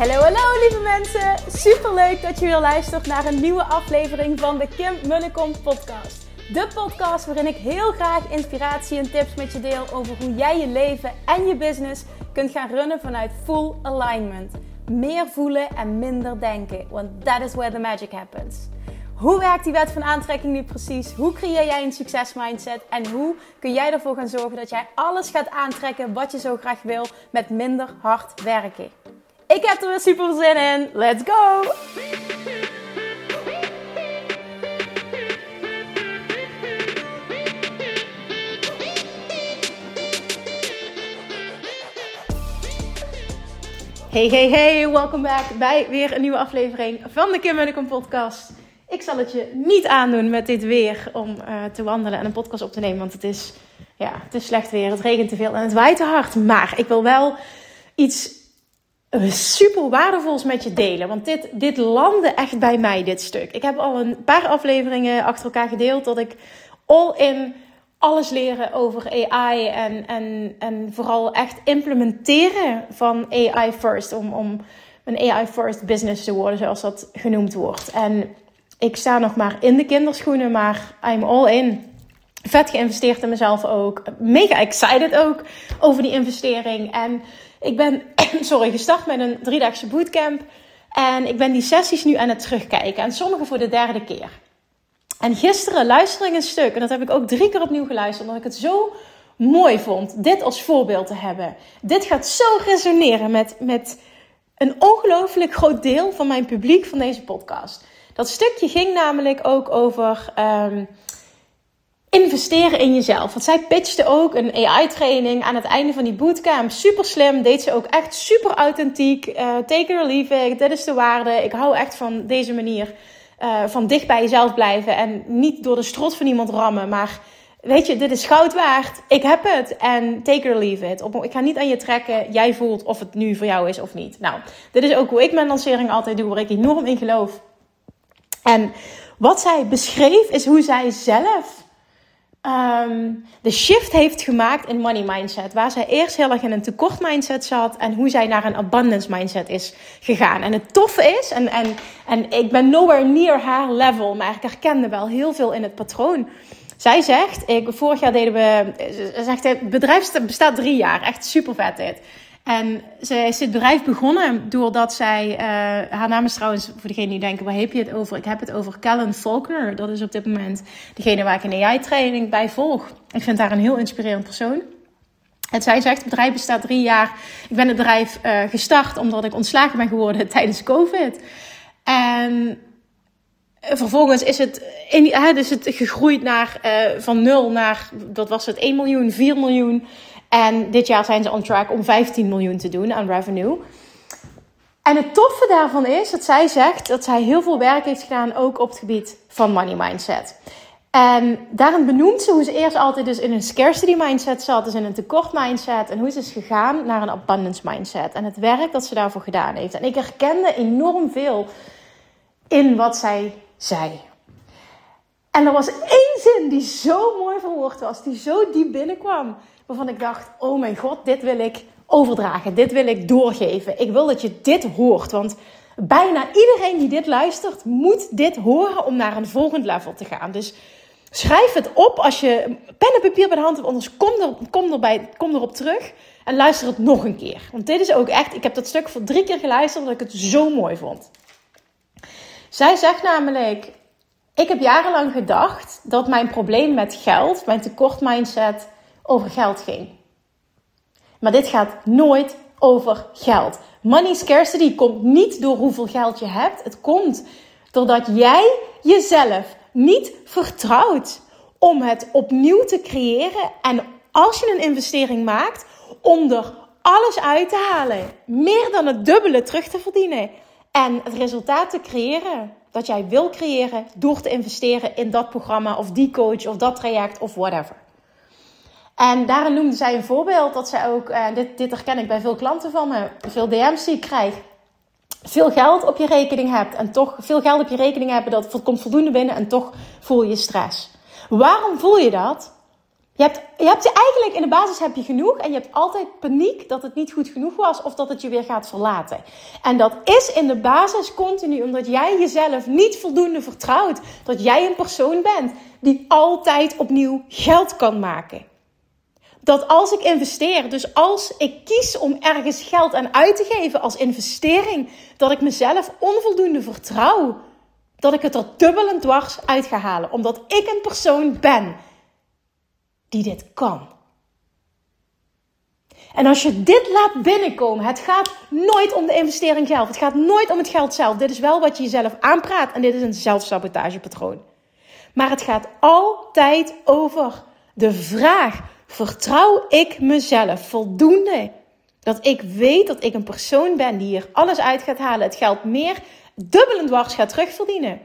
Hallo lieve mensen, superleuk dat je weer luistert naar een nieuwe aflevering van de Kim Munnekom podcast. De podcast waarin ik heel graag inspiratie en tips met je deel over hoe jij je leven en je business kunt gaan runnen vanuit full alignment. Meer voelen en minder denken, want that is where the magic happens. Hoe werkt die wet van aantrekking nu precies? Hoe creëer jij een succesmindset? En hoe kun jij ervoor gaan zorgen dat jij alles gaat aantrekken wat je zo graag wil met minder hard werken? Ik heb er weer super zin in. Let's go! Hey, welkom back bij weer een nieuwe aflevering van de Kim Munnekom podcast. Ik zal het je niet aandoen met dit weer om te wandelen en een podcast op te nemen, want het is slecht weer, het regent te veel en het waait te hard. Maar ik wil wel iets super waardevols met je delen, want dit landde echt bij mij, dit stuk. Ik heb al een paar afleveringen achter elkaar gedeeld dat ik all in alles leren over AI en vooral echt implementeren van AI first, om een AI first business te worden, zoals dat genoemd wordt. En ik sta nog maar in de kinderschoenen, maar I'm all in. Vet geïnvesteerd in mezelf ook. Mega excited ook over die investering. En ik ben gestart met een 3-daagse bootcamp. En ik ben die sessies nu aan het terugkijken. En sommige voor de 3e keer. En gisteren luisterde ik een stuk. En dat heb ik ook 3 keer opnieuw geluisterd. Omdat ik het zo mooi vond. Dit als voorbeeld te hebben. Dit gaat zo resoneren met een ongelooflijk groot deel van mijn publiek van deze podcast. Dat stukje ging namelijk ook over investeren in jezelf. Want zij pitchte ook een AI-training aan het einde van die bootcamp. Super slim, deed ze ook echt super authentiek. Take it or leave it, dit is de waarde. Ik hou echt van deze manier van dicht bij jezelf blijven. En niet door de strot van iemand rammen. Maar weet je, dit is goud waard. Ik heb het en take it or leave it. Ik ga niet aan je trekken. Jij voelt of het nu voor jou is of niet. Nou, dit is ook hoe ik mijn lancering altijd doe. Waar ik enorm in geloof. En wat zij beschreef is hoe zij zelf de shift heeft gemaakt in money mindset. Waar zij eerst heel erg in een tekort mindset zat. En hoe zij naar een abundance mindset is gegaan. En het toffe is, en ik ben nowhere near haar level. Maar ik herkende wel heel veel in het patroon. Zij zegt, vorig jaar het bedrijf bestaat 3 jaar. Echt super vet dit. En ze is dit bedrijf begonnen doordat zij, haar naam is trouwens, voor degenen die denken, waar heb je het over? Ik heb het over Kellen Faulkner. Dat is op dit moment degene waar ik een AI-training bij volg. Ik vind haar een heel inspirerend persoon. En zij zegt, het bedrijf bestaat 3 jaar. Ik ben het bedrijf gestart omdat ik ontslagen ben geworden tijdens COVID. En vervolgens is het gegroeid van 0 naar, dat was het, 1 miljoen, 4 miljoen. En dit jaar zijn ze on track om 15 miljoen te doen aan revenue. En het toffe daarvan is dat zij zegt dat zij heel veel werk heeft gedaan ook op het gebied van money mindset. En daarin benoemt ze hoe ze eerst altijd dus in een scarcity mindset zat, dus in een tekort mindset. En hoe ze is gegaan naar een abundance mindset. En het werk dat ze daarvoor gedaan heeft. En ik herkende enorm veel in wat zij zei. En er was 1 zin die zo mooi verwoord was, die zo diep binnenkwam. Waarvan ik dacht, oh mijn god, dit wil ik overdragen. Dit wil ik doorgeven. Ik wil dat je dit hoort. Want bijna iedereen die dit luistert, moet dit horen om naar een volgend level te gaan. Dus schrijf het op als je pen en papier bij de hand hebt. Anders kom erop terug en luister het nog een keer. Want dit is ook echt, ik heb dat stuk voor 3 keer geluisterd omdat ik het zo mooi vond. Zij zegt namelijk, ik heb jarenlang gedacht dat mijn probleem met geld, mijn tekort mindset, over geld ging. Maar dit gaat nooit over geld. Money scarcity komt niet door hoeveel geld je hebt. Het komt doordat jij jezelf niet vertrouwt om het opnieuw te creëren. En als je een investering maakt, om er alles uit te halen. Meer dan het dubbele terug te verdienen. En het resultaat te creëren dat jij wil creëren door te investeren in dat programma of die coach of dat traject of whatever. En daarin noemde zij een voorbeeld dat zij ook, dit herken ik bij veel klanten van me, veel DM's die ik krijg, veel geld op je rekening hebt en toch veel geld op je rekening hebben, dat komt voldoende binnen en toch voel je stress. Waarom voel je dat? Je hebt eigenlijk, in de basis heb je genoeg en je hebt altijd paniek dat het niet goed genoeg was of dat het je weer gaat verlaten. En dat is in de basis continu omdat jij jezelf niet voldoende vertrouwt. Dat jij een persoon bent die altijd opnieuw geld kan maken. Dat als ik investeer, dus als ik kies om ergens geld aan uit te geven als investering, dat ik mezelf onvoldoende vertrouw. Dat ik het er dubbel en dwars uit ga halen. Omdat ik een persoon ben die dit kan. En als je dit laat binnenkomen, het gaat nooit om de investering zelf. Het gaat nooit om het geld zelf. Dit is wel wat je jezelf aanpraat en dit is een zelfsabotagepatroon. Maar het gaat altijd over de vraag, vertrouw ik mezelf voldoende? Dat ik weet dat ik een persoon ben die hier alles uit gaat halen. Het geld meer dubbel en dwars gaat terugverdienen.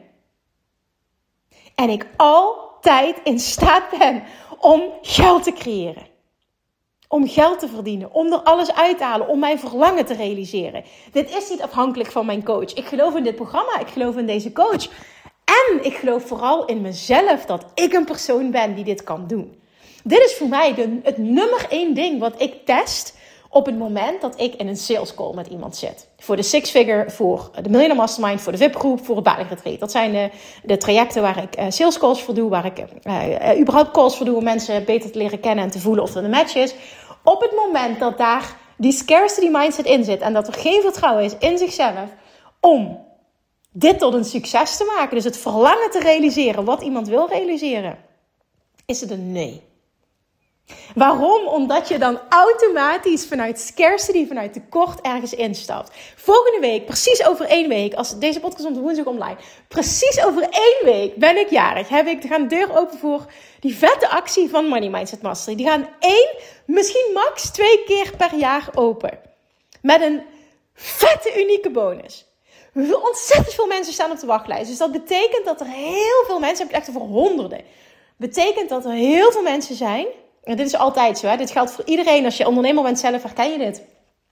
En ik altijd in staat ben om geld te creëren. Om geld te verdienen. Om er alles uit te halen. Om mijn verlangen te realiseren. Dit is niet afhankelijk van mijn coach. Ik geloof in dit programma. Ik geloof in deze coach. En ik geloof vooral in mezelf dat ik een persoon ben die dit kan doen. Dit is voor mij het nummer 1 ding wat ik test op het moment dat ik in een sales call met iemand zit. Voor de Six Figure, voor de Millionaire Mastermind, voor de VIP-groep, voor het Bali Retreat. Dat zijn de trajecten waar ik sales calls voor doe, waar ik überhaupt calls voor doe om mensen beter te leren kennen en te voelen of er een match is. Op het moment dat daar die scarcity mindset in zit en dat er geen vertrouwen is in zichzelf om dit tot een succes te maken, dus het verlangen te realiseren wat iemand wil realiseren, is het een nee. Waarom? Omdat je dan automatisch vanuit scarcity, vanuit tekort ergens instapt. Volgende week, precies over 1 week, als deze podcast komt woensdag online, precies over 1 week ben ik jarig. Gaan de deur open voor die vette actie van Money Mindset Mastery. Die gaan 1, misschien max 2 keer per jaar open. Met een vette unieke bonus. Ontzettend veel mensen staan op de wachtlijst. Dus dat betekent dat er heel veel mensen, heb ik echt over honderden. Betekent dat er heel veel mensen zijn. En dit is altijd zo, hè? Dit geldt voor iedereen. Als je ondernemer bent zelf, herken je dit.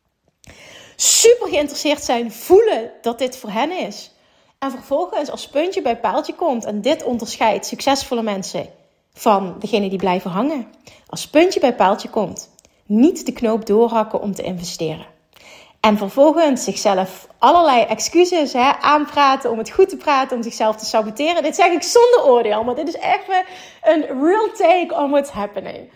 Super geïnteresseerd zijn, voelen dat dit voor hen is. En vervolgens als puntje bij paaltje komt. En dit onderscheidt succesvolle mensen van degene die blijven hangen. Als puntje bij paaltje komt, niet de knoop doorhakken om te investeren. En vervolgens zichzelf allerlei excuses aanpraten om het goed te praten, om zichzelf te saboteren. Dit zeg ik zonder oordeel, maar dit is echt een real take on what's happening.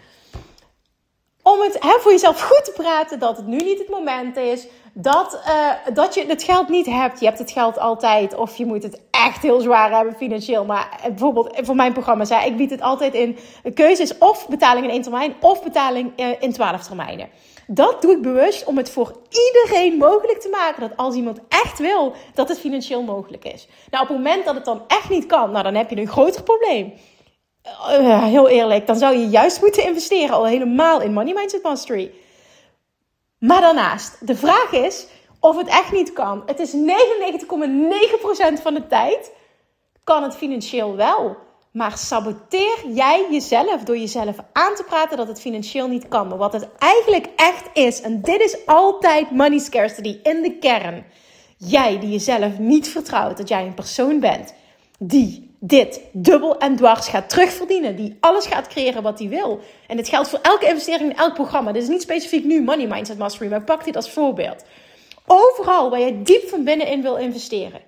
Om het voor jezelf goed te praten dat het nu niet het moment is. Dat je het geld niet hebt. Je hebt het geld altijd. Of je moet het echt heel zwaar hebben financieel. Maar bijvoorbeeld voor mijn programma zei ik bied het altijd in. De keuze is of betaling in 1 termijn of betaling in 12 termijnen. Dat doe ik bewust om het voor iedereen mogelijk te maken. Dat als iemand echt wil, dat het financieel mogelijk is. Nou, op het moment dat het dan echt niet kan, nou dan heb je een groter probleem. Heel eerlijk, dan zou je juist moeten investeren. Al helemaal in Money Mindset Mastery. Maar daarnaast, de vraag is of het echt niet kan. Het is 99,9% van de tijd kan het financieel wel. Maar saboteer jij jezelf door jezelf aan te praten dat het financieel niet kan. Maar wat het eigenlijk echt is, en dit is altijd money scarcity in de kern. Jij die jezelf niet vertrouwt dat jij een persoon bent die dit dubbel en dwars gaat terugverdienen. Die alles gaat creëren wat hij wil. En dit geldt voor elke investering in elk programma. Dit is niet specifiek nu Money Mindset Mastery, maar pak dit als voorbeeld. Overal waar je diep van binnenin wil investeren.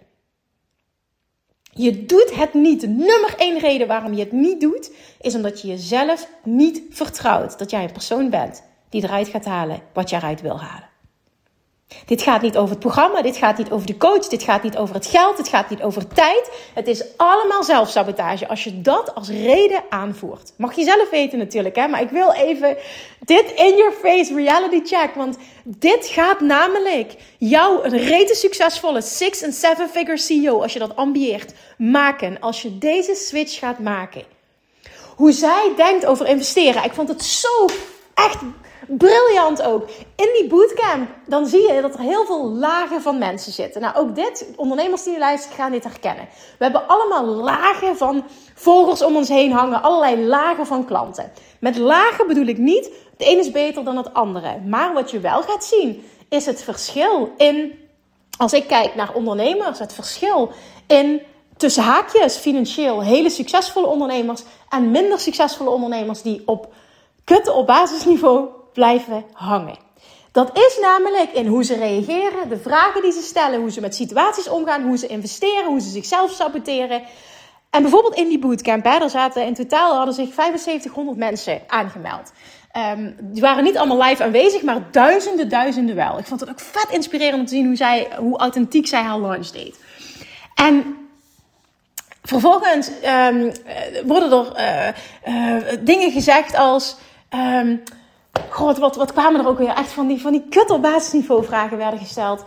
Je doet het niet. De nummer 1 reden waarom je het niet doet, is omdat je jezelf niet vertrouwt. Dat jij een persoon bent die eruit gaat halen wat je eruit wil halen. Dit gaat niet over het programma, dit gaat niet over de coach, dit gaat niet over het geld, dit gaat niet over tijd. Het is allemaal zelfsabotage als je dat als reden aanvoert. Mag je zelf weten natuurlijk, hè? Maar ik wil even dit in your face reality check. Want dit gaat namelijk jou een rete succesvolle 6- en 7-figure CEO, als je dat ambieert, maken. Als je deze switch gaat maken. Hoe zij denkt over investeren. Ik vond het zo echt briljant ook. In die bootcamp, dan zie je dat er heel veel lagen van mensen zitten. Nou, ook dit, ondernemers die luisteren, gaan dit herkennen. We hebben allemaal lagen van volgers om ons heen hangen. Allerlei lagen van klanten. Met lagen bedoel ik niet, het een is beter dan het andere. Maar wat je wel gaat zien, is het verschil in, als ik kijk naar ondernemers, het verschil in tussen haakjes financieel hele succesvolle ondernemers en minder succesvolle ondernemers die op kutten op basisniveau blijven hangen. Dat is namelijk in hoe ze reageren, de vragen die ze stellen, hoe ze met situaties omgaan, hoe ze investeren, hoe ze zichzelf saboteren. En bijvoorbeeld in die bootcamp, er zaten in totaal hadden zich 7500 mensen aangemeld. Die waren niet allemaal live aanwezig, maar duizenden wel. Ik vond het ook vet inspirerend om te zien hoe authentiek zij haar launch deed. En vervolgens worden er dingen gezegd als... God, wat kwamen er ook weer? Echt van die kut op basisniveau vragen werden gesteld.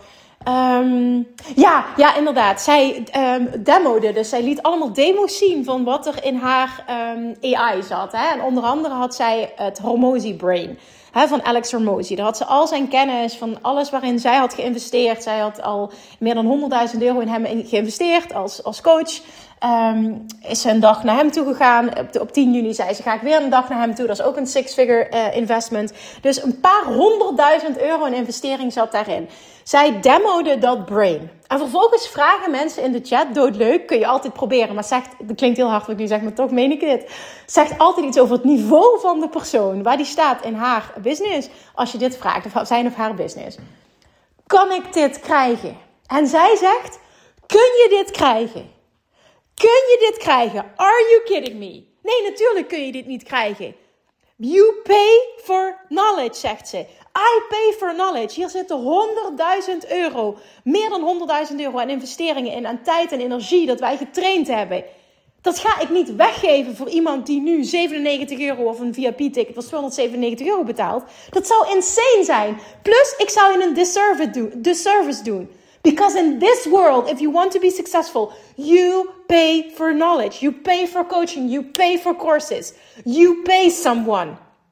Ja, inderdaad. Zij demode, dus zij liet allemaal demo's zien van wat er in haar AI zat. Hè? En onder andere had zij het Hormozi Brain van Alex Hormozi. Daar had ze al zijn kennis van alles waarin zij had geïnvesteerd. Zij had al meer dan €100.000 in hem geïnvesteerd als coach. Is ze een dag naar hem toe gegaan. Op 10 juni zei ze, ga ik weer een dag naar hem toe. Dat is ook een 6-figure investment. Dus een paar €100.000 in investering zat daarin. Zij demode dat brain. En vervolgens vragen mensen in de chat, doodleuk, kun je altijd proberen. Maar dat klinkt heel hard wat ik nu zeg, maar toch meen ik dit. Zegt altijd iets over het niveau van de persoon. Waar die staat in haar business. Als je dit vraagt, of zijn of haar business. Kan ik dit krijgen? En zij zegt, kun je dit krijgen? Kun je dit krijgen? Are you kidding me? Nee, natuurlijk kun je dit niet krijgen. You pay for knowledge, zegt ze. I pay for knowledge. Hier zitten €100.000. Meer dan €100.000 aan investeringen in, aan tijd en energie dat wij getraind hebben. Dat ga ik niet weggeven voor iemand die nu €97 of een VIP-ticket van €297 betaalt. Dat zou insane zijn. Plus, ik zou je een disservice doen. Because in this world, if you want to be successful, you pay for knowledge. You pay for coaching. You pay for courses. You pay someone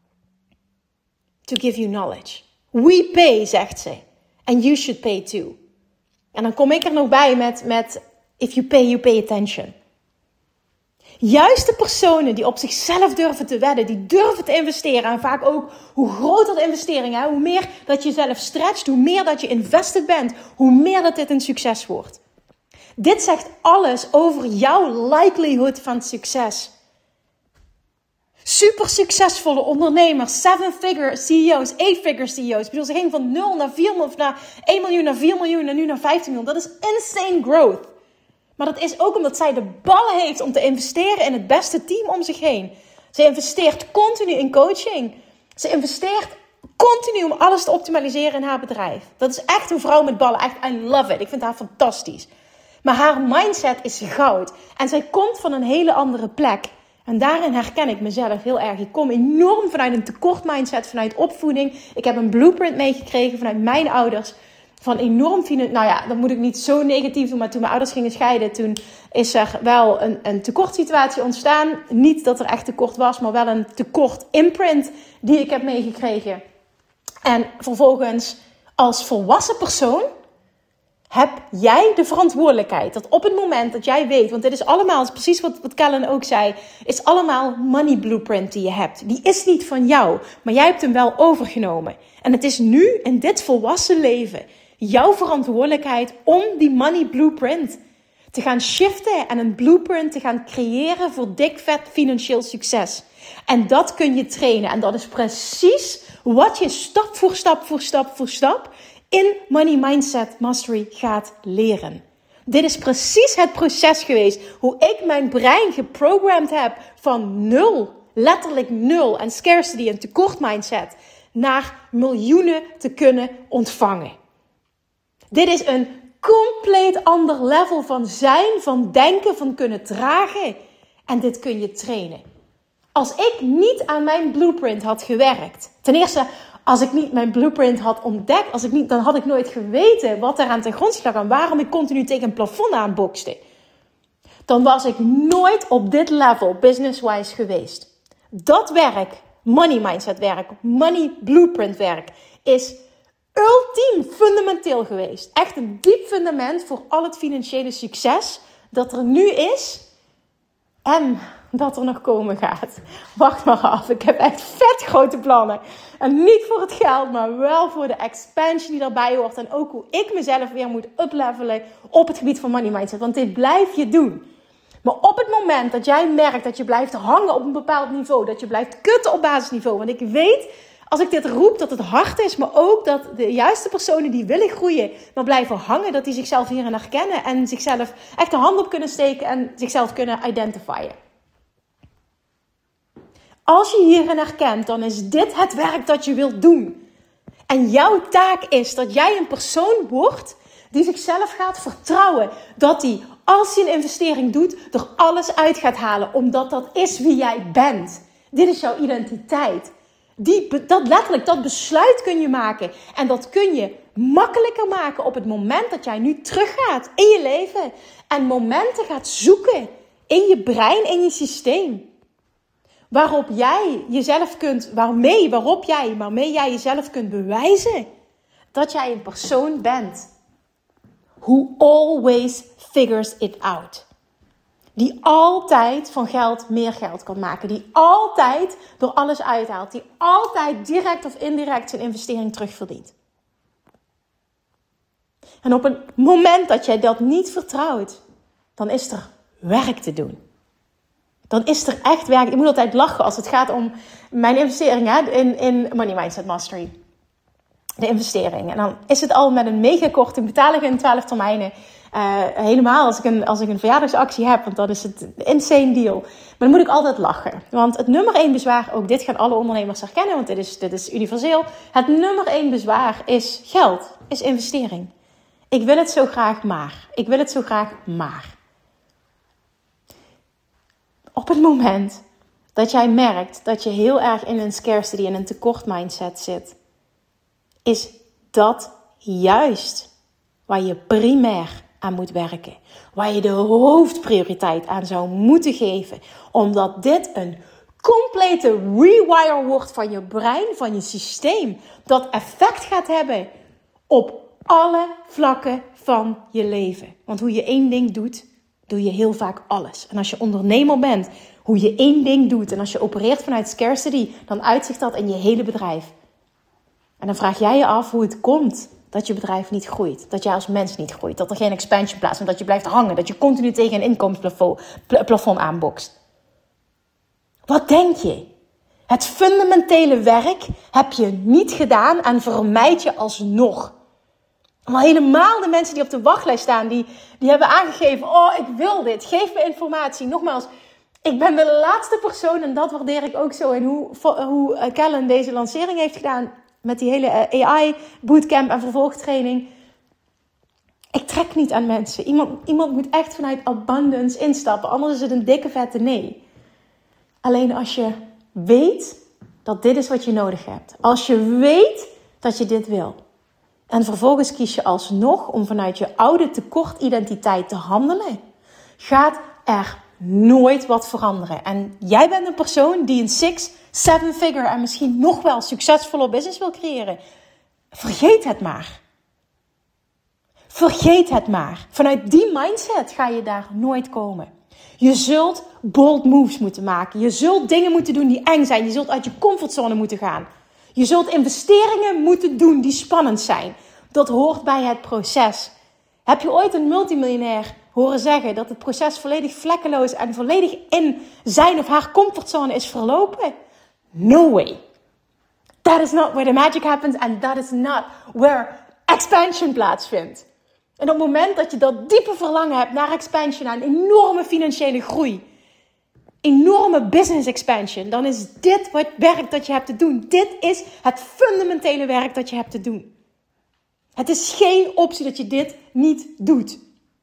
to give you knowledge. We pay, zegt ze. And you should pay too. En dan kom ik er nog bij met if you pay attention. Juist de personen die op zichzelf durven te wedden, die durven te investeren. En vaak ook, hoe groter de investering, hoe meer dat je jezelf stretcht, hoe meer dat je invested bent, hoe meer dat dit een succes wordt. Dit zegt alles over jouw likelihood van succes. Super succesvolle ondernemers, 7-figure CEO's, 8-figure CEO's. Ik bedoel, ze gingen van 0 naar 4 miljoen, naar 1 miljoen, naar 4 miljoen en nu naar 15 miljoen. Dat is insane growth. Maar dat is ook omdat zij de ballen heeft om te investeren in het beste team om zich heen. Ze investeert continu in coaching. Ze investeert continu om alles te optimaliseren in haar bedrijf. Dat is echt een vrouw met ballen. Echt, I love it. Ik vind haar fantastisch. Maar haar mindset is goud. En zij komt van een hele andere plek. En daarin herken ik mezelf heel erg. Ik kom enorm vanuit een tekort mindset, vanuit opvoeding. Ik heb een blueprint meegekregen vanuit mijn ouders. Van enorm dat moet ik niet zo negatief doen. Maar toen mijn ouders gingen scheiden, toen is er wel een tekortsituatie ontstaan. Niet dat er echt tekort was, maar wel een tekort imprint die ik heb meegekregen. En vervolgens als volwassen persoon heb jij de verantwoordelijkheid. Dat op het moment dat jij weet, want dit is allemaal, precies wat Kellen ook zei, is allemaal money blueprint die je hebt. Die is niet van jou, maar jij hebt hem wel overgenomen. En het is nu in dit volwassen leven jouw verantwoordelijkheid om die money blueprint te gaan shiften en een blueprint te gaan creëren voor dik vet financieel succes. En dat kun je trainen. En dat is precies wat je stap voor stap in Money Mindset Mastery gaat leren. Dit is precies het proces geweest hoe ik mijn brein geprogramd heb van 0, letterlijk 0 en scarcity en tekort mindset naar miljoenen te kunnen ontvangen. Dit is een compleet ander level van zijn, van denken, van kunnen dragen. En dit kun je trainen. Als ik niet aan mijn blueprint had gewerkt. Ten eerste, als ik niet mijn blueprint had ontdekt. Dan had ik nooit geweten wat er aan ten grondslag en waarom ik continu tegen een plafond aanbokste. Dan was ik nooit op dit level business-wise geweest. Dat werk, money mindset werk, money blueprint werk, is ultiem fundamenteel geweest. Echt een diep fundament voor al het financiële succes dat er nu is en dat er nog komen gaat. Wacht maar af, ik heb echt vet grote plannen. En niet voor het geld, maar wel voor de expansion die daarbij hoort. En ook hoe ik mezelf weer moet uplevelen op het gebied van money mindset. Want dit blijf je doen. Maar op het moment dat jij merkt dat je blijft hangen op een bepaald niveau, dat je blijft kutten op basisniveau, want ik weet, als ik dit roep, dat het hard is, maar ook dat de juiste personen die willen groeien, maar blijven hangen, dat die zichzelf hierin herkennen en zichzelf echt de hand op kunnen steken en zichzelf kunnen identifieren. Als je hierin herkent, dan is dit het werk dat je wilt doen. En jouw taak is dat jij een persoon wordt die zichzelf gaat vertrouwen. Dat hij, als hij een investering doet, er alles uit gaat halen. Omdat dat is wie jij bent. Dit is jouw identiteit. Dat besluit kun je maken. En dat kun je makkelijker maken op het moment dat jij nu teruggaat in je leven. En momenten gaat zoeken in je brein, in je systeem. Waarmee jij jezelf kunt bewijzen dat jij een persoon bent who always figures it out. Die altijd van geld meer geld kan maken. Die altijd door alles uithaalt. Die altijd direct of indirect zijn investering terugverdient. En op het moment dat jij dat niet vertrouwt, dan is er werk te doen. Dan is er echt werk. Ik moet altijd lachen als het gaat om mijn investering in Money Mindset Mastery. De investering. En dan is het al met een mega korte betaling in 12 termijnen. Helemaal als ik een verjaardagsactie heb. Want dat is het insane deal. Maar dan moet ik altijd lachen. Want het nummer 1 bezwaar, ook dit gaan alle ondernemers herkennen. Want dit is universeel. Het nummer 1 bezwaar is geld. Is investering. Ik wil het zo graag maar. Op het moment dat jij merkt dat je heel erg in een scarcity en een tekort mindset zit, is dat juist waar je primair aan moet werken. Waar je de hoofdprioriteit aan zou moeten geven. Omdat dit een complete rewire wordt van je brein, van je systeem. Dat effect gaat hebben op alle vlakken van je leven. Want hoe je één ding doet, doe je heel vaak alles. En als je ondernemer bent, hoe je één ding doet. En als je opereert vanuit scarcity, dan uitzicht dat in je hele bedrijf. En dan vraag jij je af hoe het komt dat je bedrijf niet groeit. Dat jij als mens niet groeit. Dat er geen expansion plaatsvindt. Dat je blijft hangen. Dat je continu tegen een inkomensplafond aanbokst. Wat denk je? Het fundamentele werk heb je niet gedaan en vermijd je alsnog. Maar helemaal de mensen die op de wachtlijst staan, die hebben aangegeven, oh, ik wil dit, geef me informatie. Nogmaals, ik ben de laatste persoon, en dat waardeer ik ook zo in hoe Kellen deze lancering heeft gedaan met die hele AI bootcamp en vervolgtraining. Ik trek niet aan mensen. Iemand moet echt vanuit abundance instappen, anders is het een dikke vette nee. Alleen als je weet dat dit is wat je nodig hebt. Als je weet dat je dit wil. En vervolgens kies je alsnog om vanuit je oude tekortidentiteit te handelen. Gaat er nooit wat veranderen. En jij bent een persoon die een 6-7-figure en misschien nog wel succesvolle business wil creëren. Vergeet het maar. Vergeet het maar. Vanuit die mindset ga je daar nooit komen. Je zult bold moves moeten maken. Je zult dingen moeten doen die eng zijn. Je zult uit je comfortzone moeten gaan. Je zult investeringen moeten doen die spannend zijn. Dat hoort bij het proces. Heb je ooit een multimiljonair horen zeggen dat het proces volledig vlekkeloos en volledig in zijn of haar comfortzone is verlopen? No way. That is not where the magic happens and that is not where expansion plaatsvindt. En op het moment dat je dat diepe verlangen hebt naar expansion, naar een enorme financiële groei, enorme business expansion, dan is dit het werk dat je hebt te doen. Dit is het fundamentele werk dat je hebt te doen. Het is geen optie dat je dit niet doet.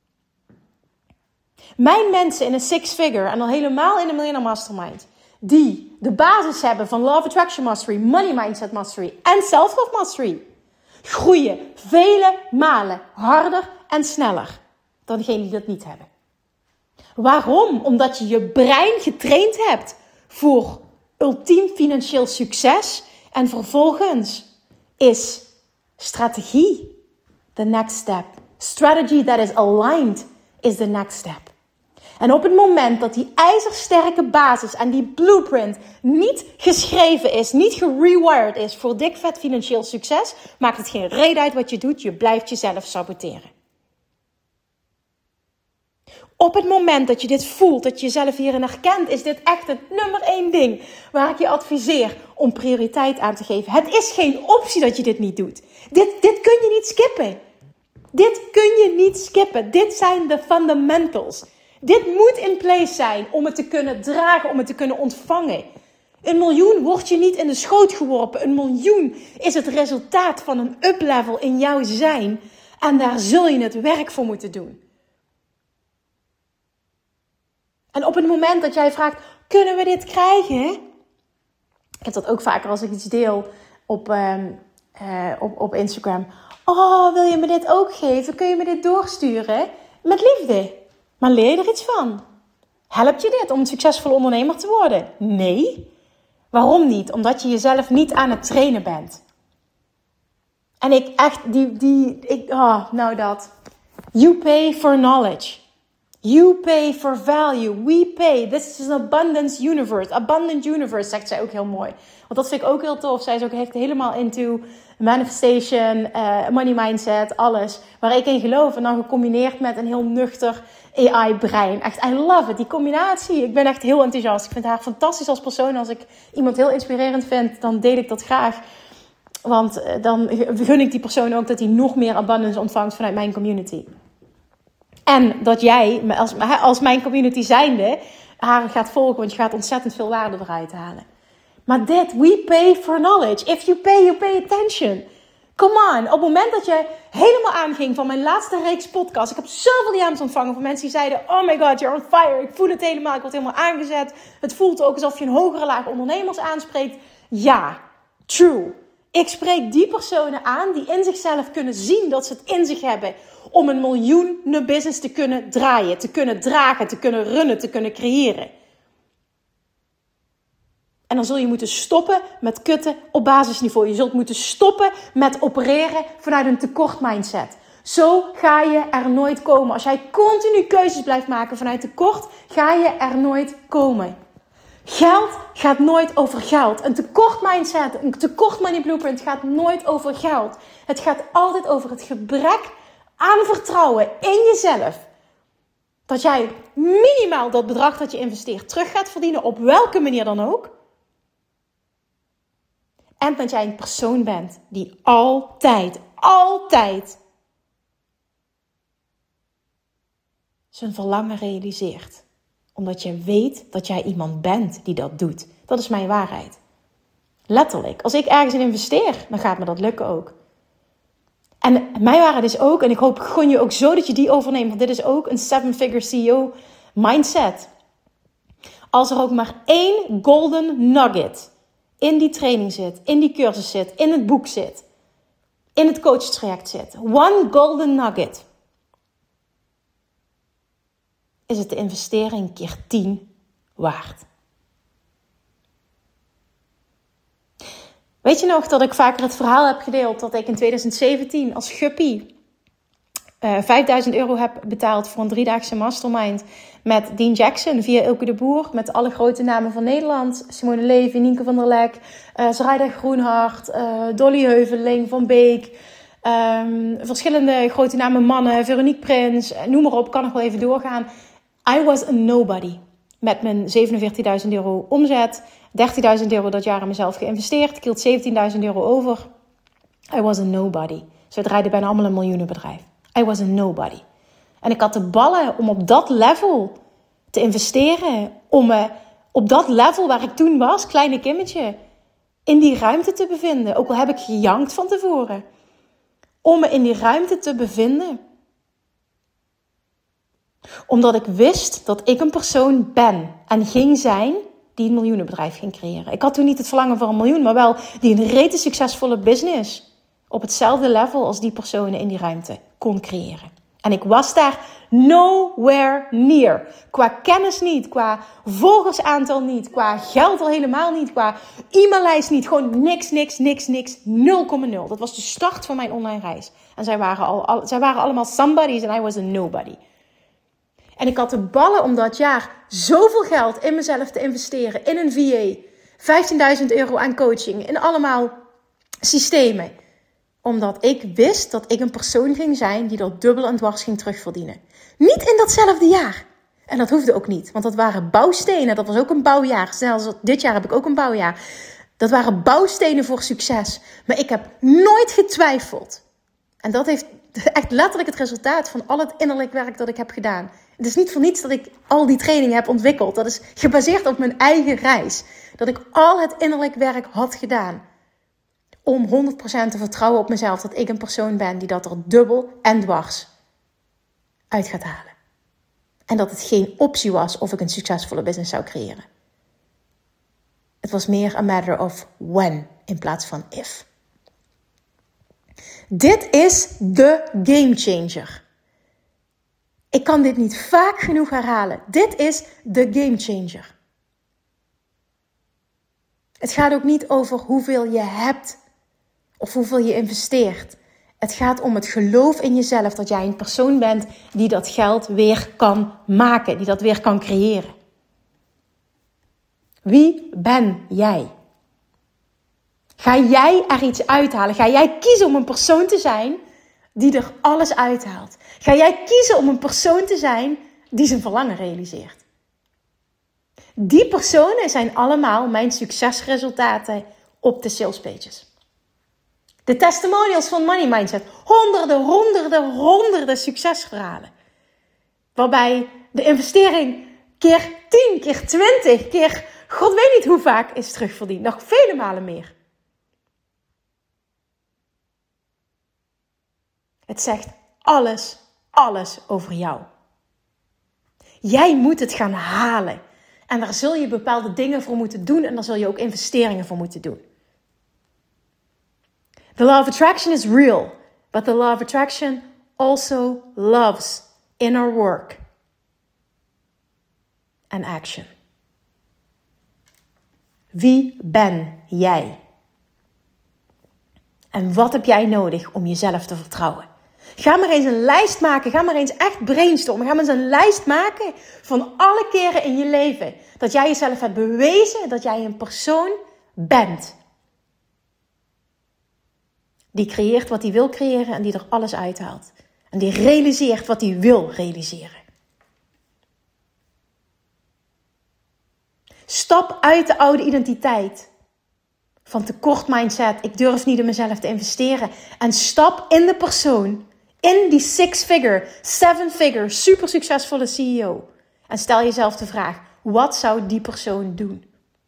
Mijn mensen in een 6-figure en al helemaal in een Millionaire Mastermind, die de basis hebben van Law of Attraction Mastery, Money Mindset Mastery en Self-Love Mastery, groeien vele malen harder en sneller dan degenen die dat niet hebben. Waarom? Omdat je je brein getraind hebt voor ultiem financieel succes. En vervolgens is strategie the next step. Strategy that is aligned is the next step. En op het moment dat die ijzersterke basis en die blueprint niet geschreven is, niet gerewired is voor dik vet financieel succes, maakt het geen reet uit wat je doet, je blijft jezelf saboteren. Op het moment dat je dit voelt, dat je jezelf hierin herkent, is dit echt het nummer 1 ding waar ik je adviseer om prioriteit aan te geven. Het is geen optie dat je dit niet doet. Dit kun je niet skippen. Dit kun je niet skippen. Dit zijn de fundamentals. Dit moet in place zijn om het te kunnen dragen, om het te kunnen ontvangen. 1 miljoen wordt je niet in de schoot geworpen. 1 miljoen is het resultaat van een uplevel in jouw zijn. En daar zul je het werk voor moeten doen. En op het moment dat jij vraagt, kunnen we dit krijgen? Ik heb dat ook vaker als ik iets deel op Instagram. Oh, wil je me dit ook geven? Kun je me dit doorsturen? Met liefde. Maar leer je er iets van? Helpt je dit om een succesvolle ondernemer te worden? Nee. Waarom niet? Omdat je jezelf niet aan het trainen bent. En ik echt, dat. You pay for knowledge. You pay for value. We pay. This is an abundance universe. Abundant universe, zegt zij ook heel mooi. Want dat vind ik ook heel tof. Zij is ook echt helemaal into manifestation, money mindset, alles. Waar ik in geloof. En dan gecombineerd met een heel nuchter AI-brein. Echt, I love it. Die combinatie. Ik ben echt heel enthousiast. Ik vind haar fantastisch als persoon. Als ik iemand heel inspirerend vind, dan deel ik dat graag. Want dan gun ik die persoon ook dat hij nog meer abundance ontvangt vanuit mijn community. En dat jij, als mijn community zijnde, haar gaat volgen. Want je gaat ontzettend veel waarde eruit halen. Maar dit, we pay for knowledge. If you pay attention. Come on. Op het moment dat je helemaal aanging van mijn laatste reeks podcast. Ik heb zoveel DM's ontvangen van mensen die zeiden, oh my god, you're on fire. Ik voel het helemaal. Ik word helemaal aangezet. Het voelt ook alsof je een hogere laag ondernemers aanspreekt. Ja, true. Ik spreek die personen aan die in zichzelf kunnen zien dat ze het in zich hebben om 1 miljoenen business te kunnen draaien, te kunnen dragen, te kunnen runnen, te kunnen creëren. En dan zul je moeten stoppen met kutten op basisniveau. Je zult moeten stoppen met opereren vanuit een tekort mindset. Zo ga je er nooit komen. Als jij continu keuzes blijft maken vanuit tekort, ga je er nooit komen. Geld gaat nooit over geld. Een tekort mindset, een tekort money blueprint gaat nooit over geld. Het gaat altijd over het gebrek aan vertrouwen in jezelf. Dat jij minimaal dat bedrag dat je investeert terug gaat verdienen, op welke manier dan ook. En dat jij een persoon bent die altijd zijn verlangen realiseert. Omdat je weet dat jij iemand bent die dat doet. Dat is mijn waarheid. Letterlijk. Als ik ergens in investeer, dan gaat me dat lukken ook. En mijn waarheid is ook, en ik gun je ook zo dat je die overneemt. Want dit is ook een 7-figure CEO mindset. Als er ook maar 1 golden nugget in die training zit, in die cursus zit, in het boek zit, in het coachtraject zit. 1 golden nugget. Is het de investering keer 10 waard. Weet je nog dat ik vaker het verhaal heb gedeeld dat ik in 2017 als guppy €5.000 heb betaald voor een 3-daagse mastermind met Dean Jackson via Ilke de Boer. Met alle grote namen van Nederland. Simone Levy, Nienke van der Lek, Sarayda Groenhart, Dolly Heuveling, Van Beek. Verschillende grote namen mannen, Veronique Prins, noem maar op, kan nog wel even doorgaan. I was a nobody. Met mijn €47.000 omzet, €30.000 dat jaar in mezelf geïnvesteerd. Ik hield €17.000 over. I was a nobody. Ze draaiden bijna allemaal een miljoenenbedrijf. I was a nobody. En ik had de ballen om op dat level te investeren. Om me op dat level waar ik toen was, kleine kimmetje, in die ruimte te bevinden. Ook al heb ik gejankt van tevoren. Om me in die ruimte te bevinden. Omdat ik wist dat ik een persoon ben en ging zijn die een miljoenenbedrijf ging creëren. Ik had toen niet het verlangen voor 1 miljoen, maar wel die een rete succesvolle business op hetzelfde level als die personen in die ruimte kon creëren. En ik was daar nowhere near. Qua kennis niet, qua volgersaantal niet, qua geld al helemaal niet, qua e-maillijst niet. Gewoon niks, 0,0. Dat was de start van mijn online reis. En zij waren allemaal somebody's en I was a nobody. En ik had de ballen om dat jaar zoveel geld in mezelf te investeren. In een VA. €15.000 aan coaching. In allemaal systemen. Omdat ik wist dat ik een persoon ging zijn die dat dubbel en dwars ging terugverdienen. Niet in datzelfde jaar. En dat hoefde ook niet, want dat waren bouwstenen. Dat was ook een bouwjaar. Zelfs dit jaar heb ik ook een bouwjaar. Dat waren bouwstenen voor succes. Maar ik heb nooit getwijfeld. En dat heeft echt letterlijk het resultaat van al het innerlijk werk dat ik heb gedaan. Het is niet voor niets dat ik al die trainingen heb ontwikkeld. Dat is gebaseerd op mijn eigen reis. Dat ik al het innerlijk werk had gedaan. Om 100% te vertrouwen op mezelf. Dat ik een persoon ben die dat er dubbel en dwars uit gaat halen. En dat het geen optie was of ik een succesvolle business zou creëren. Het was meer a matter of when in plaats van if. Dit is de game changer. Ik kan dit niet vaak genoeg herhalen. Dit is de game changer. Het gaat ook niet over hoeveel je hebt of hoeveel je investeert. Het gaat om het geloof in jezelf dat jij een persoon bent die dat geld weer kan maken, die dat weer kan creëren. Wie ben jij? Ga jij er iets uithalen? Ga jij kiezen om een persoon te zijn die er alles uithaalt? Ga jij kiezen om een persoon te zijn die zijn verlangen realiseert? Die personen zijn allemaal mijn succesresultaten op de sales pages. De testimonials van Money Mindset. Honderden succesverhalen. Waarbij de investering keer 10, keer 20, keer God weet niet hoe vaak is terugverdiend. Nog vele malen meer. Het zegt alles over jou. Jij moet het gaan halen. En daar zul je bepaalde dingen voor moeten doen. En daar zul je ook investeringen voor moeten doen. The law of attraction is real. But the law of attraction also loves inner work and action. Wie ben jij? En wat heb jij nodig om jezelf te vertrouwen? Ga maar eens een lijst maken. Ga maar eens echt brainstormen. Ga maar eens een lijst maken van alle keren in je leven dat jij jezelf hebt bewezen dat jij een persoon bent. Die creëert wat hij wil creëren en die er alles uithaalt. En die realiseert wat hij wil realiseren. Stap uit de oude identiteit. Van tekort mindset, ik durf niet in mezelf te investeren. En stap in de persoon, in die 6-figure, 7-figure, super succesvolle CEO. En stel jezelf de vraag, wat zou die persoon doen?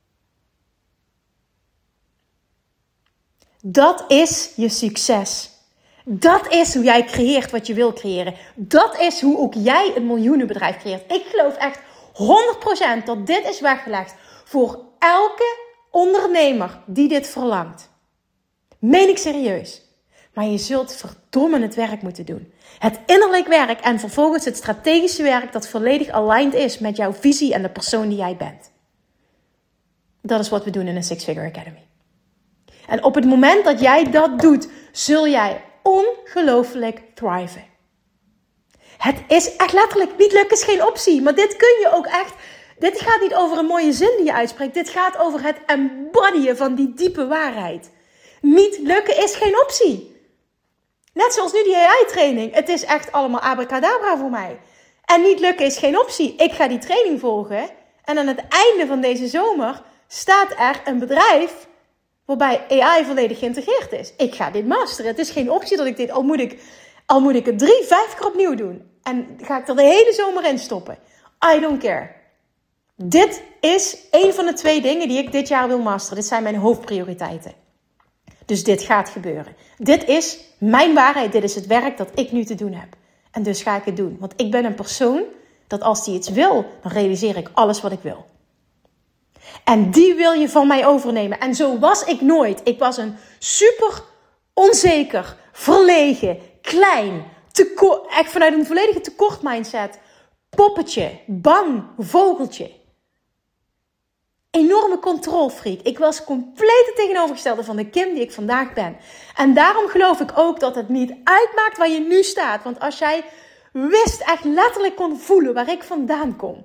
Dat is je succes. Dat is hoe jij creëert wat je wil creëren. Dat is hoe ook jij een miljoenenbedrijf creëert. Ik geloof echt 100% dat dit is weggelegd voor elke ondernemer die dit verlangt. Meen ik serieus. Maar je zult verdomme het werk moeten doen. Het innerlijk werk en vervolgens het strategische werk dat volledig aligned is met jouw visie en de persoon die jij bent. Dat is wat we doen in een 6-Figure Academy. En op het moment dat jij dat doet, zul jij ongelooflijk thriven. Het is echt letterlijk, niet lukken is geen optie. Maar dit kun je ook echt, dit gaat niet over een mooie zin die je uitspreekt. Dit gaat over het embodyen van die diepe waarheid. Niet lukken is geen optie. Net zoals nu die AI-training. Het is echt allemaal abracadabra voor mij. En niet lukken is geen optie. Ik ga die training volgen. En aan het einde van deze zomer staat er een bedrijf waarbij AI volledig geïntegreerd is. Ik ga dit masteren. Het is geen optie dat ik dit, al moet ik het 3-5 keer opnieuw doen. En ga ik er de hele zomer in stoppen. I don't care. Dit is een van de 2 dingen die ik dit jaar wil masteren. Dit zijn mijn hoofdprioriteiten. Dus dit gaat gebeuren. Dit is mijn waarheid. Dit is het werk dat ik nu te doen heb. En dus ga ik het doen. Want ik ben een persoon dat als die iets wil, dan realiseer ik alles wat ik wil. En die wil je van mij overnemen. En zo was ik nooit. Ik was een super onzeker, verlegen, klein, echt vanuit een volledige tekort mindset. Poppetje, bang, vogeltje. Enorme controlfreak. Ik was compleet het tegenovergestelde van de Kim die ik vandaag ben. En daarom geloof ik ook dat het niet uitmaakt waar je nu staat. Want als jij wist, echt letterlijk kon voelen waar ik vandaan kom,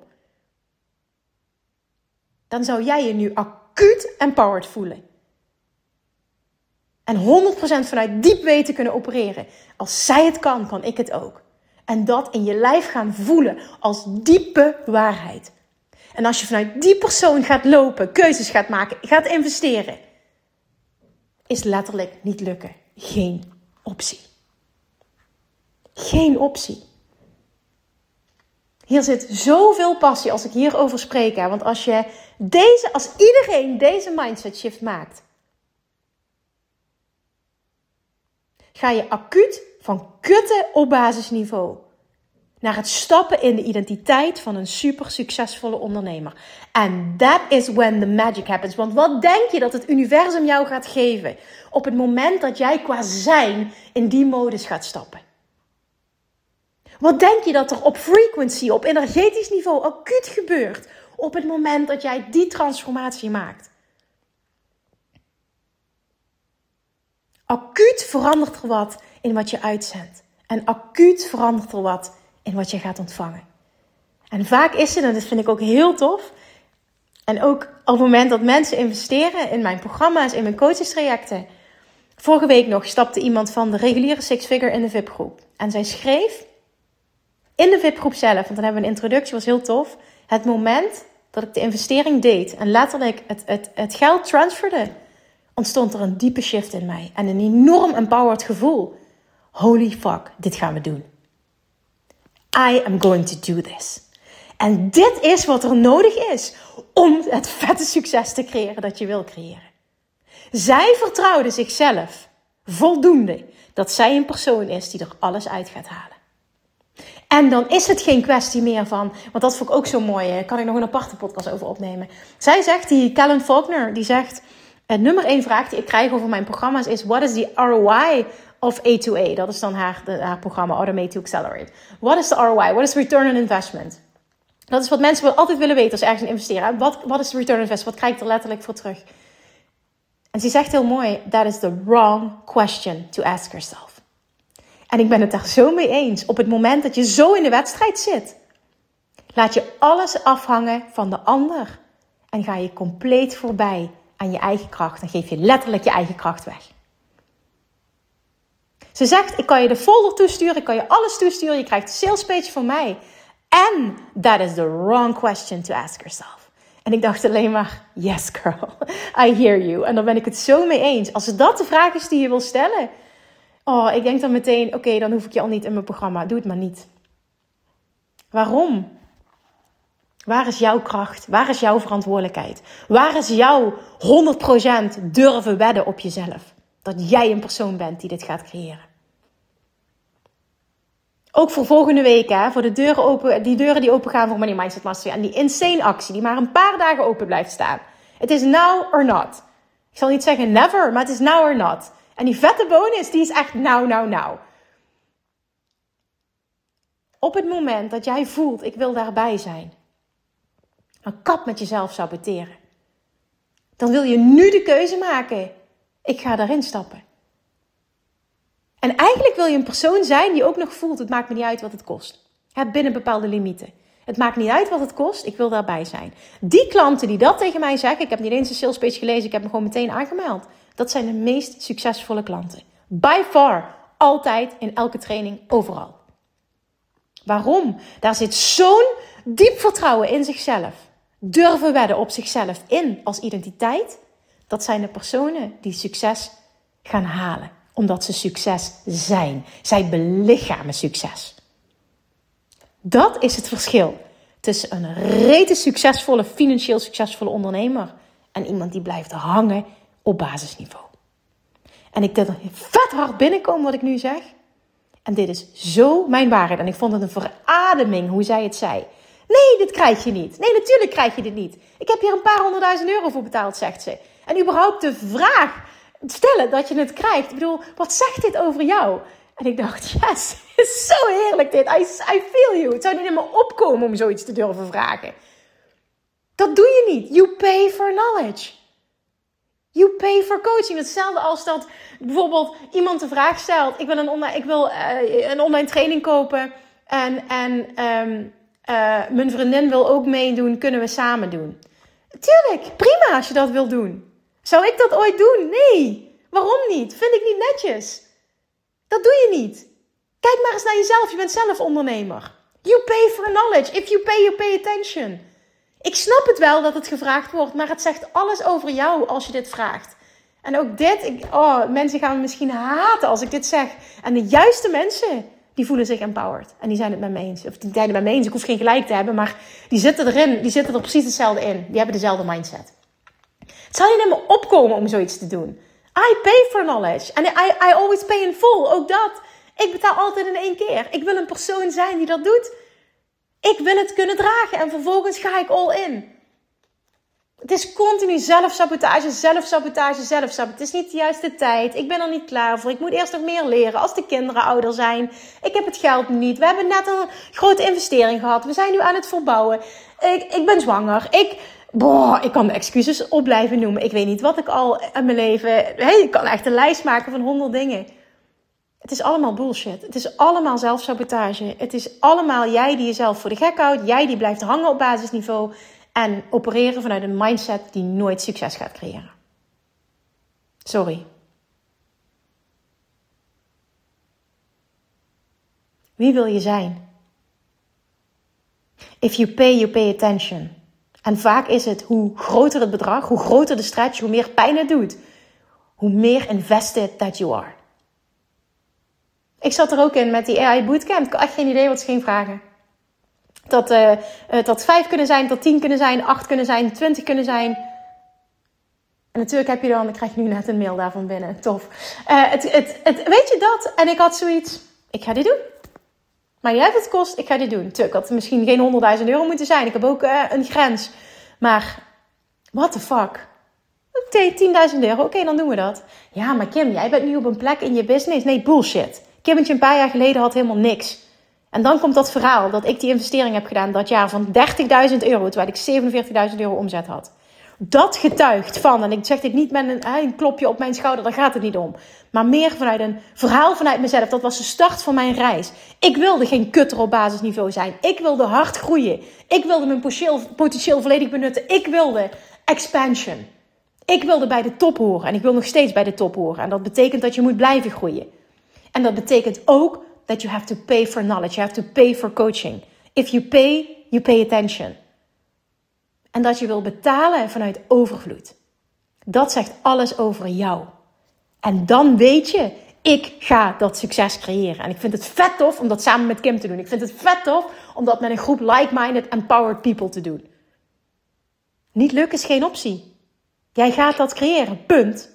dan zou jij je nu acuut empowered voelen. En 100% vanuit diep weten kunnen opereren. Als zij het kan, kan ik het ook. En dat in je lijf gaan voelen als diepe waarheid. En als je vanuit die persoon gaat lopen, keuzes gaat maken, gaat investeren, is letterlijk niet lukken. Geen optie. Geen optie. Hier zit zoveel passie als ik hierover spreek. Hè? Want als iedereen deze mindset shift maakt, ga je acuut van kutten op basisniveau naar het stappen in de identiteit van een super succesvolle ondernemer. And that is when the magic happens. Want wat denk je dat het universum jou gaat geven op het moment dat jij qua zijn in die modus gaat stappen? Wat denk je dat er op frequency, op energetisch niveau acuut gebeurt op het moment dat jij die transformatie maakt? Acuut verandert er wat in wat je uitzendt. En acuut verandert er wat in wat je gaat ontvangen. En vaak is het, en dat vind ik ook heel tof, en ook op het moment dat mensen investeren in mijn programma's, in mijn coachingstrajecten. Vorige week nog stapte iemand van de reguliere Six Figure in de VIP-groep. En zij schreef in de VIP-groep zelf, want dan hebben we een introductie, was heel tof. Het moment dat ik de investering deed en letterlijk het geld transferde, ontstond er een diepe shift in mij. En een enorm empowered gevoel. Holy fuck, dit gaan we doen. I am going to do this. En dit is wat er nodig is om het vette succes te creëren dat je wil creëren. Zij vertrouwde zichzelf voldoende dat zij een persoon is die er alles uit gaat halen. En dan is het geen kwestie meer van, want dat vond ik ook zo mooi, daar kan ik nog een aparte podcast over opnemen. Zij zegt, die Kellen Faulkner, die zegt, nummer 1 vraag die ik krijg over mijn programma's is, what is the ROI of A2A? Dat is dan haar programma, Automate to Accelerate. What is the ROI? What is return on investment? Dat is wat mensen altijd willen weten als ze ergens in investeren. Wat is de return on investment? Wat krijg ik er letterlijk voor terug? En ze zegt heel mooi, that is the wrong question to ask yourself. En ik ben het daar zo mee eens. Op het moment dat je zo in de wedstrijd zit, laat je alles afhangen van de ander. En ga je compleet voorbij aan je eigen kracht. Dan geef je letterlijk je eigen kracht weg. Ze zegt, ik kan je de folder toesturen, ik kan je alles toesturen. Je krijgt een sales page van mij. And that is the wrong question to ask yourself. En ik dacht alleen maar, yes girl, I hear you. En daar ben ik het zo mee eens. Als dat de vraag is die je wil stellen, ik denk dan meteen, oké, dan hoef ik je al niet in mijn programma. Doe het maar niet. Waarom? Waar is jouw kracht? Waar is jouw verantwoordelijkheid? Waar is jouw 100% durven wedden op jezelf? Dat jij een persoon bent die dit gaat creëren. Ook voor volgende week, hè, voor de deuren die open gaan voor Money Mindset Mastery. En die insane actie die maar een paar dagen open blijft staan. Het is now or not. Ik zal niet zeggen never, maar het is now or not. En die vette bonus, die is echt now. Op het moment dat jij voelt, ik wil daarbij zijn. Dan kap met jezelf saboteren. Dan wil je nu de keuze maken. Ik ga daarin stappen. En eigenlijk wil je een persoon zijn die ook nog voelt, het maakt me niet uit wat het kost. Binnen bepaalde limieten. Het maakt niet uit wat het kost, ik wil daarbij zijn. Die klanten die dat tegen mij zeggen, ik heb niet eens een sales page gelezen, ik heb me gewoon meteen aangemeld. Dat zijn de meest succesvolle klanten. By far, altijd, in elke training, overal. Waarom? Daar zit zo'n diep vertrouwen in zichzelf. Durven wedden op zichzelf in als identiteit. Dat zijn de personen die succes gaan halen. Omdat ze succes zijn. Zij belichamen succes. Dat is het verschil tussen een rete succesvolle, financieel succesvolle ondernemer en iemand die blijft hangen op basisniveau. En ik deed er vet hard binnenkomen wat ik nu zeg. En dit is zo mijn waarheid. En ik vond het een verademing hoe zij het zei. Nee, dit krijg je niet. Nee, natuurlijk krijg je dit niet. Ik heb hier een paar 100.000 euro voor betaald, zegt ze. En überhaupt de vraag stellen dat je het krijgt. Ik bedoel, wat zegt dit over jou? En ik dacht, yes, het is zo heerlijk dit. I feel you. Het zou niet in me opkomen om zoiets te durven vragen. Dat doe je niet. You pay for knowledge. You pay for coaching. Hetzelfde als dat bijvoorbeeld iemand de vraag stelt. Ik wil een online training kopen. En mijn vriendin wil ook meedoen. Kunnen we samen doen? Tuurlijk, prima als je dat wil doen. Zou ik dat ooit doen? Nee. Waarom niet? Vind ik niet netjes. Dat doe je niet. Kijk maar eens naar jezelf. Je bent zelf ondernemer. You pay for knowledge. If you pay, you pay attention. Ik snap het wel dat het gevraagd wordt, maar het zegt alles over jou als je dit vraagt. En ook dit, mensen gaan me misschien haten als ik dit zeg. En de juiste mensen, die voelen zich empowered. En die zijn het met me eens. Of die zijn het met me eens. Ik hoef geen gelijk te hebben, maar die zitten erin. Die zitten er precies hetzelfde in. Die hebben dezelfde mindset. Het zou je niet meer opkomen om zoiets te doen. I pay for knowledge. And I always pay in full. Ook dat. Ik betaal altijd in 1 keer. Ik wil een persoon zijn die dat doet. Ik wil het kunnen dragen. En vervolgens ga ik all in. Het is continu zelfsabotage. Het is niet de juiste tijd. Ik ben er niet klaar voor. Ik moet eerst nog meer leren als de kinderen ouder zijn. Ik heb het geld niet. We hebben net een grote investering gehad. We zijn nu aan het verbouwen. Ik ben zwanger. Ik kan de excuses op blijven noemen. Ik weet niet wat ik al in mijn leven... Ik kan echt een lijst maken van 100 dingen. Het is allemaal bullshit. Het is allemaal zelfsabotage. Het is allemaal jij die jezelf voor de gek houdt. Jij die blijft hangen op basisniveau. En opereren vanuit een mindset die nooit succes gaat creëren. Sorry. Wie wil je zijn? If you pay attention. En vaak is het hoe groter het bedrag, hoe groter de stretch, hoe meer pijn het doet. Hoe meer invested that you are. Ik zat er ook in met die AI Bootcamp. Ik had echt geen idee wat ze ging vragen. Dat 5 kunnen zijn, tot 10 kunnen zijn, 8 kunnen zijn, 20 kunnen zijn. En natuurlijk heb je dan, ik krijg nu net een mail daarvan binnen. Tof. Weet je dat? En ik had zoiets, ik ga dit doen. Maar niet uit wat het kost, ik ga dit doen. Natuurlijk had het misschien geen 100.000 euro moeten zijn. Ik heb ook een grens. Maar, what the fuck? Oké, 10.000 euro. Oké, dan doen we dat. Ja, maar Kim, jij bent nu op een plek in je business. Nee, bullshit. Kimmetje een paar jaar geleden had helemaal niks. En dan komt dat verhaal dat ik die investering heb gedaan dat jaar van 30.000 euro, terwijl ik 47.000 euro omzet had. Dat getuigt van, en ik zeg dit niet met een klopje op mijn schouder, daar gaat het niet om. Maar meer vanuit een verhaal vanuit mezelf. Dat was de start van mijn reis. Ik wilde geen kutter op basisniveau zijn. Ik wilde hard groeien. Ik wilde mijn potentieel volledig benutten. Ik wilde expansion. Ik wilde bij de top horen. En ik wil nog steeds bij de top horen. En dat betekent dat je moet blijven groeien. En dat betekent ook that you have to pay for knowledge. You have to pay for coaching. If you pay attention. En dat je wil betalen vanuit overvloed. Dat zegt alles over jou. En dan weet je, ik ga dat succes creëren. En ik vind het vet tof om dat samen met Kim te doen. Ik vind het vet tof om dat met een groep like-minded, empowered people te doen. Niet lukken is geen optie. Jij gaat dat creëren, punt.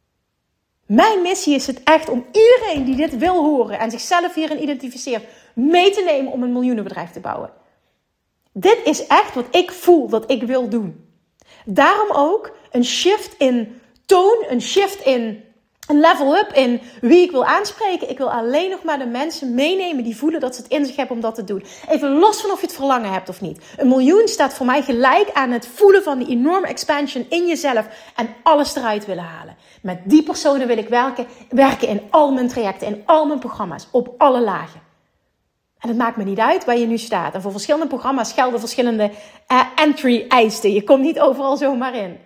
Mijn missie is het echt om iedereen die dit wil horen en zichzelf hierin identificeert, mee te nemen om een miljoenenbedrijf te bouwen. Dit is echt wat ik voel dat ik wil doen. Daarom ook een shift in toon, een shift in een level up in wie ik wil aanspreken. Ik wil alleen nog maar de mensen meenemen die voelen dat ze het in zich hebben om dat te doen. Even los van of je het verlangen hebt of niet. 1 miljoen staat voor mij gelijk aan het voelen van die enorme expansion in jezelf en alles eruit willen halen. Met die personen wil ik werken in al mijn trajecten, in al mijn programma's, op alle lagen. En het maakt me niet uit waar je nu staat. En voor verschillende programma's gelden verschillende entry-eisen. Je komt niet overal zomaar in.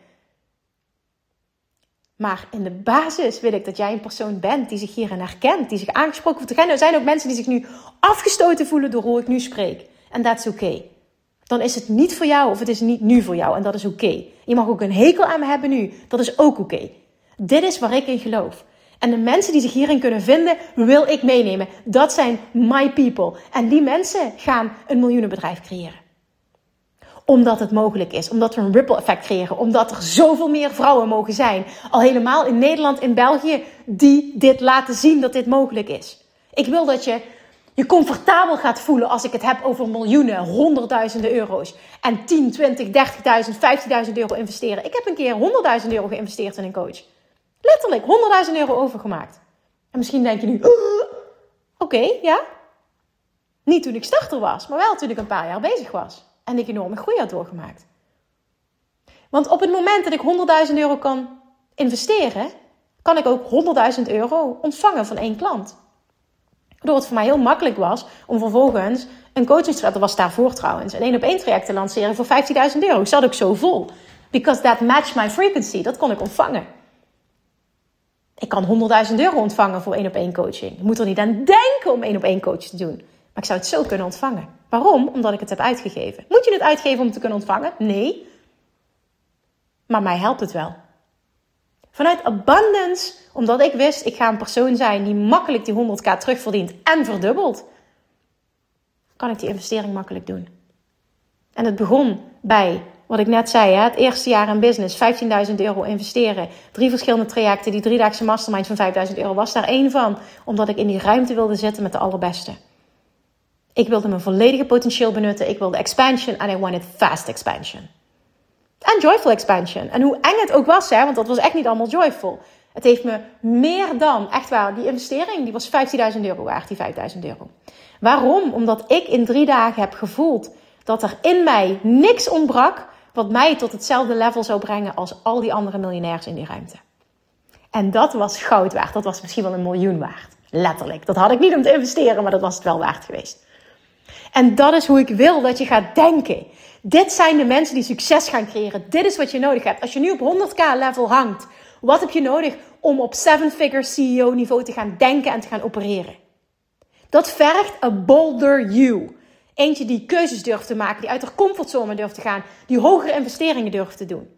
Maar in de basis wil ik dat jij een persoon bent die zich hierin herkent. Die zich aangesproken voelt. Er zijn ook mensen die zich nu afgestoten voelen door hoe ik nu spreek. En dat is oké. Dan is het niet voor jou of het is niet nu voor jou. En dat is oké. Je mag ook een hekel aan me hebben nu. Dat is ook oké. Dit is waar ik in geloof. En de mensen die zich hierin kunnen vinden, wil ik meenemen. Dat zijn my people. En die mensen gaan een miljoenenbedrijf creëren. Omdat het mogelijk is. Omdat we een ripple effect creëren. Omdat er zoveel meer vrouwen mogen zijn. Al helemaal in Nederland, in België. Die dit laten zien dat dit mogelijk is. Ik wil dat je je comfortabel gaat voelen als ik het heb over miljoenen, honderdduizenden euro's. En 10, 20, 30.000, 15.000 euro investeren. Ik heb een keer 100.000 euro geïnvesteerd in een coach. Letterlijk 100.000 euro overgemaakt. En misschien denk je nu, oké, ja. Niet toen ik starter was, maar wel toen ik een paar jaar bezig was. En ik enorme groei had doorgemaakt. Want op het moment dat ik 100.000 euro kan investeren, kan ik ook 100.000 euro ontvangen van 1 klant. Waardoor het voor mij heel makkelijk was om vervolgens een coachingstraject, dat was daarvoor trouwens, een 1-op-1 traject te lanceren voor 15.000 euro. Ik zat ook zo vol. Because that matched my frequency. Dat kon ik ontvangen. Ik kan €100.000 ontvangen voor 1-op-1 coaching. Ik moet er niet aan denken om 1-op-1 coach te doen. Maar ik zou het zo kunnen ontvangen. Waarom? Omdat ik het heb uitgegeven. Moet je het uitgeven om het te kunnen ontvangen? Nee. Maar mij helpt het wel. Vanuit abundance, omdat ik wist, ik ga een persoon zijn die makkelijk die 100.000 terugverdient en verdubbelt, kan ik die investering makkelijk doen. En het begon bij, wat ik net zei, het eerste jaar in business, €15.000 investeren. 3 verschillende trajecten, die 3-daagse mastermind van €5.000 was daar 1 van. Omdat ik in die ruimte wilde zitten met de allerbeste. Ik wilde mijn volledige potentieel benutten. Ik wilde expansion and I wanted fast expansion. En joyful expansion. En hoe eng het ook was, want dat was echt niet allemaal joyful. Het heeft me meer dan, echt waar, die investering, die was €15.000 waard, die €5.000. Waarom? Omdat ik in 3 dagen heb gevoeld dat er in mij niks ontbrak wat mij tot hetzelfde level zou brengen als al die andere miljonairs in die ruimte. En dat was goud waard. Dat was misschien wel $1 miljoen waard. Letterlijk. Dat had ik niet om te investeren, maar dat was het wel waard geweest. En dat is hoe ik wil dat je gaat denken. Dit zijn de mensen die succes gaan creëren. Dit is wat je nodig hebt. Als je nu op 100.000 level hangt, wat heb je nodig om op 7-figure CEO niveau te gaan denken en te gaan opereren? Dat vergt a bolder you. Eentje die keuzes durft te maken, die uit haar comfortzone durft te gaan, die hogere investeringen durft te doen.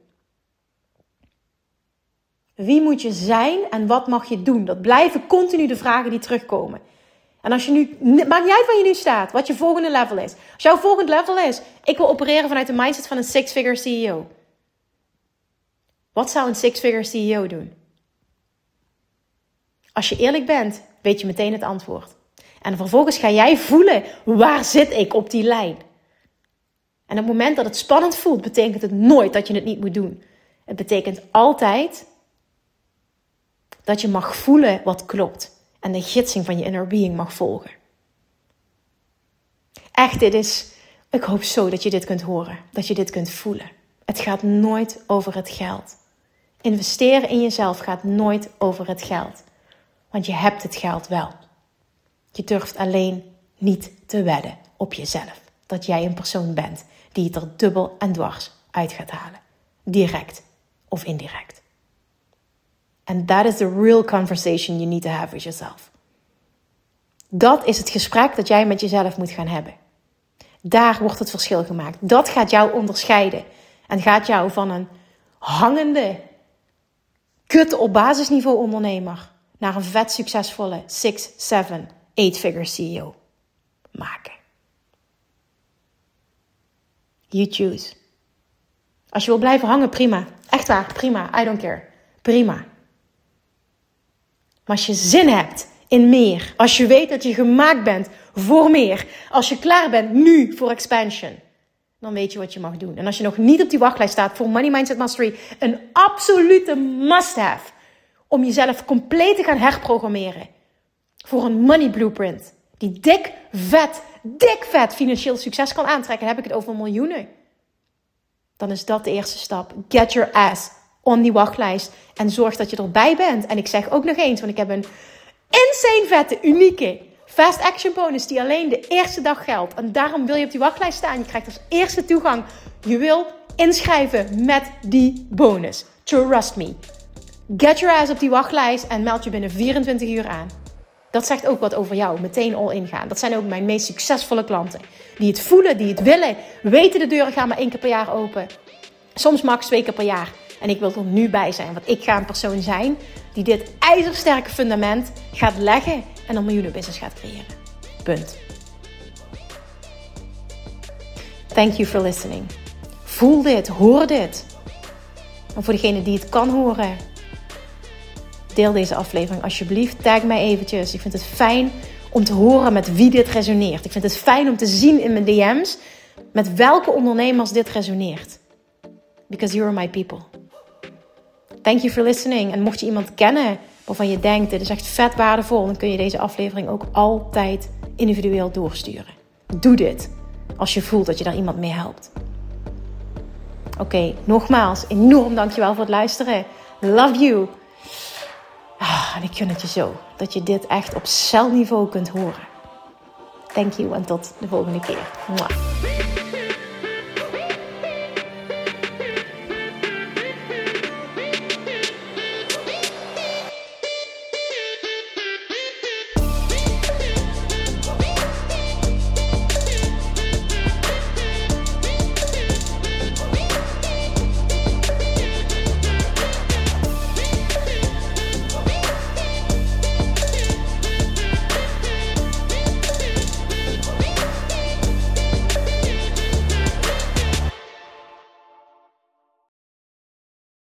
Wie moet je zijn en wat mag je doen? Dat blijven continu de vragen die terugkomen. En als je nu, maakt niet uit waar je nu staat, wat je volgende level is. Als jouw volgende level is, ik wil opereren vanuit de mindset van een 6-figure CEO. Wat zou een 6-figure CEO doen? Als je eerlijk bent, weet je meteen het antwoord. En vervolgens ga jij voelen, waar zit ik op die lijn? En op het moment dat het spannend voelt, betekent het nooit dat je het niet moet doen. Het betekent altijd dat je mag voelen wat klopt. En de gidsing van je inner being mag volgen. Echt, ik hoop zo dat je dit kunt horen. Dat je dit kunt voelen. Het gaat nooit over het geld. Investeren in jezelf gaat nooit over het geld. Want je hebt het geld wel. Je durft alleen niet te wedden op jezelf. Dat jij een persoon bent die het er dubbel en dwars uit gaat halen. Direct of indirect. And that is the real conversation you need to have with yourself. Dat is het gesprek dat jij met jezelf moet gaan hebben. Daar wordt het verschil gemaakt. Dat gaat jou onderscheiden. En gaat jou van een hangende, kutte op basisniveau ondernemer naar een vet succesvolle 6, 7, 8-figure CEO maken. You choose. Als je wil blijven hangen, prima. Echt waar, prima. I don't care. Prima. Maar als je zin hebt in meer, als je weet dat je gemaakt bent voor meer, als je klaar bent nu voor expansion, dan weet je wat je mag doen. En als je nog niet op die wachtlijst staat voor Money Mindset Mastery, een absolute must-have om jezelf compleet te gaan herprogrammeren voor een money blueprint die dik vet financieel succes kan aantrekken. Dan heb ik het over miljoenen. Dan is dat de eerste stap. Get your ass on die wachtlijst en zorg dat je erbij bent. En ik zeg ook nog eens, want ik heb een insane vette, unieke fast action bonus die alleen de eerste dag geldt. En daarom wil je op die wachtlijst staan. Je krijgt als eerste toegang. Je wil inschrijven met die bonus. Trust me. Get your ass op die wachtlijst en meld je binnen 24 uur aan. Dat zegt ook wat over jou. Meteen all in gaan. Dat zijn ook mijn meest succesvolle klanten. Die het voelen, die het willen. Weten de deuren gaan maar 1 keer per jaar open. Soms max 2 keer per jaar. En ik wil er nu bij zijn. Want ik ga een persoon zijn die dit ijzersterke fundament gaat leggen. En een miljoenenbusiness gaat creëren. Punt. Thank you for listening. Voel dit. Hoor dit. En voor degene die het kan horen, deel deze aflevering alsjeblieft. Tag mij eventjes. Ik vind het fijn om te horen met wie dit resoneert. Ik vind het fijn om te zien in mijn DM's met welke ondernemers dit resoneert. Because you are my people. Thank you for listening. En mocht je iemand kennen waarvan je denkt, dit is echt vet waardevol, dan kun je deze aflevering ook altijd individueel doorsturen. Doe dit als je voelt dat je daar iemand mee helpt. Oké, nogmaals, enorm dankjewel voor het luisteren. Love you. En ik gun het je zo dat je dit echt op celniveau kunt horen. Thank you en tot de volgende keer. Mwah.